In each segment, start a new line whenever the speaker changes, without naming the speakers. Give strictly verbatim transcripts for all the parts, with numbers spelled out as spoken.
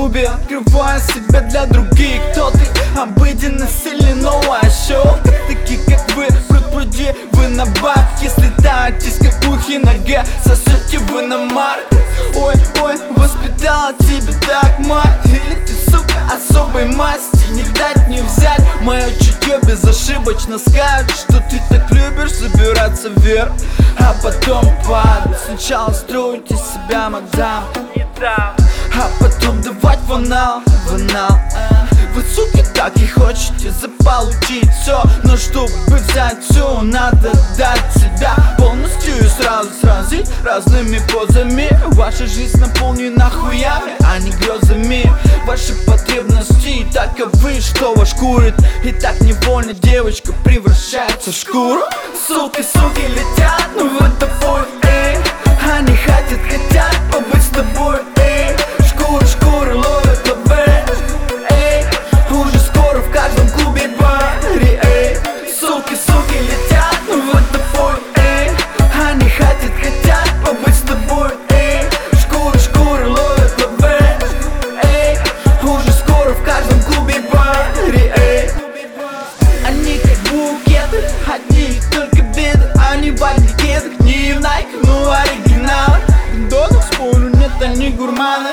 клубе, открывая себя для других. Кто ты? Обыденность или новое шоу? Такие как вы, пруд пруди, вы на бабки слетаетесь, как мухи на г, сосете вы на марк. Ой, ой, воспитала тебя так мать. Или ты, сука, особой масти, не дать не взять. Мое чутье безошибочно скажет, что ты так любишь забираться вверх, а потом падать. Сначала строить из себя мадам, а потом давать в анал, в анал. Вы, суки, так и хотите заполучить все, но чтобы взять все, надо дать себя полностью и сразу сразить разными позами. Ваша жизнь наполнена хуями, а не грезами. Ваши потребности таковы, что вас курит, и так невольно девочка превращается в шкуру. Суки, суки летят, ну в это бой, эй. Они хотят, хотят побыть с тобой, эй. Шкуры, шкуры ловят лавэ, эй. Уже скоро в каждом клубе баре, эй. Суки, суки летят, ну в это бой, эй. Они хотят, хотят побыть с тобой, эй. Шкуры, шкуры ловят лавэ, эй. Уже скоро в каждом клубе баре, эй. Они как букеты, одни только беды. Они в одних не в Nike, ну оригиналы. Донок, спорю, нет, они гурманы.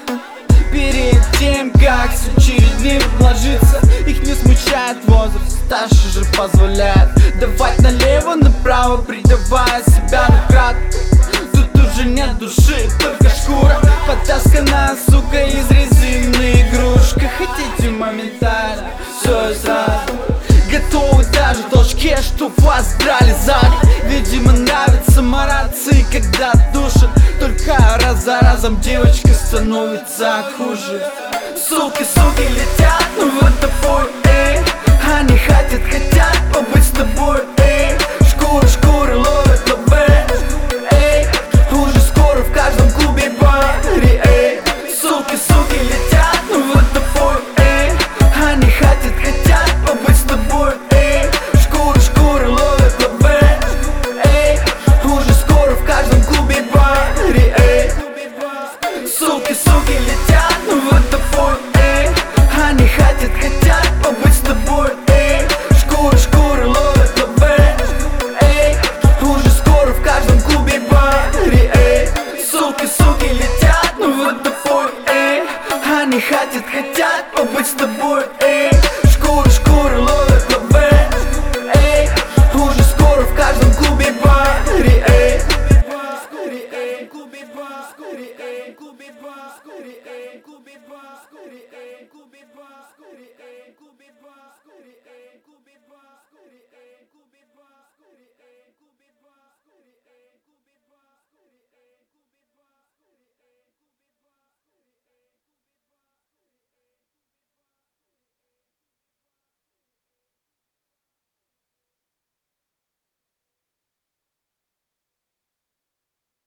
Перед тем, как с очередным ложиться, их не смущает возраст, старше же позволяет давать налево, направо, придавая себя на крат. Тут уже нет души, только шкура, потасканная, сука, из резины игрушка. Хотите моментально, все и сразу, готовы даже толчке, чтоб вас драли сзади. Видимо, нравятся марации, когда душат, только раз за разом девочка становится хуже. Суки, суки летят, ну в это бой, эй. Они хотят, хотят побыть с тобой, эй. Шкуры, шкуры ловят лавэ, эй. Уже скоро в каждом клубе баре, эй. Суки, суки летят, ну в это бой, эй. Они хотят, хотят побыть с тобой, эй. Шкуры, шкуры ловят лавэ, эй. Уже скоро в каждом клубе баре, эй. Суки, суки летят, ну в это бой, эй. Они хотят, хотят побыть с тобой, эй. Шкуры, шкуры ловят лавэ, эй. Уже скоро в каждом клубе баре, эй. Суки, суки летят, ну в это бой, эй. Они хотят, хотят побыть с тобой, эй. Шкуры, шкуры ловят лавэ, эй. Уже скоро в каждом клубе баре, эй. Скури, эй, клубе бар, скури, эй, клубе бар, скури, эй, клубе бар, скури, эй, клубе бар, скури, эй, клубе бар, скури, эй, клубе